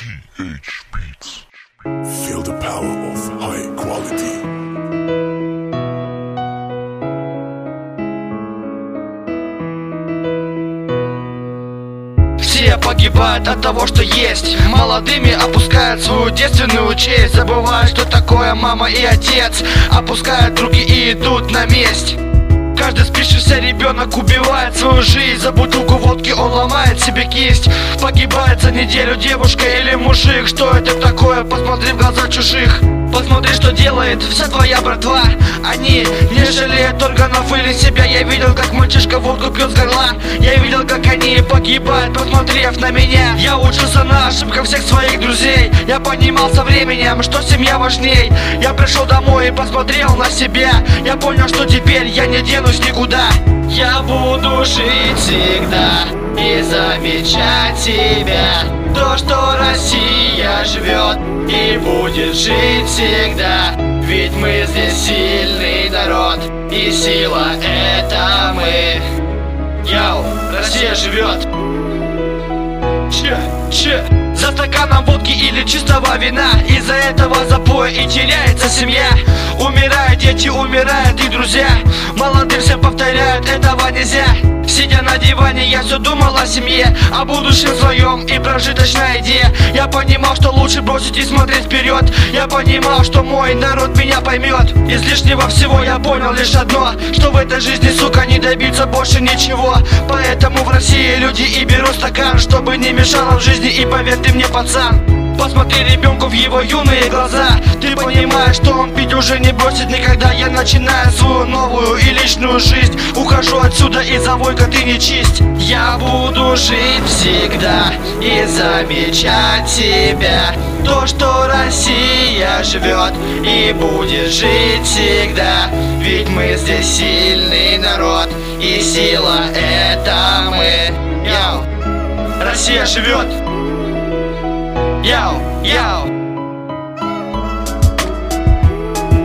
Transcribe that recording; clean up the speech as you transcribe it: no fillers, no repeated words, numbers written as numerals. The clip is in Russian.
TH Beats. Feel the power of high quality. Все погибают от того, что есть. Молодыми опускают свою девственную честь. Забывают, что такое мама и отец. Опускают руки и идут на месть. Каждый спившийся ребенок убивает свою жизнь. За бутылку водки он ломает себе кисть. Погибает за неделю девушка или мужик. Что это такое? Посмотри в глаза чужих. Посмотри, что делает вся твоя братва. Они не жалеют органов или себя. Я видел, как мальчишка водку пьет с горла. Я видел, как они погибают, посмотрев на меня. Я учился на ошибках всех своих друзей. Я понимал со временем, что семья важней. Я пришел домой и посмотрел на себя. Я понял, что теперь я не денусь никуда. Я буду жить всегда и замечать тебя. То, что Россия живет и будет жить всегда. Ведь мы здесь сильный народ, и сила — это мы. Йоу, Россия живет. Че? За стаканом водки или чистого вина. Из-за этого запоя и теряется семья. Умирают дети, умирают и друзья. Молодым всем повторяют, этого нельзя. Сидя на диване, я все думал о семье, о будущем своем и прожиточной еде. Я понимал, что лучше бросить и смотреть вперед. Я понимал, что мой народ меня поймет. Из лишнего всего я понял лишь одно: что в этой жизни, сука, не добиться больше ничего. Поэтому в России люди и берут стакан, чтобы не мешало в жизни. И поверь ты мне, пацан, посмотри ребенку в его юные глаза. Ты понимаешь, что он пить уже не бросит никогда. Я начинаю свою новую и личную жизнь. Ухожу отсюда, и завой-ка ты не чисть. Я буду жить всегда и замечать тебя. То, что Россия живет и будет жить всегда. Ведь мы здесь сильный народ, и сила — это мы. Йоу, Россия живет. Йоу.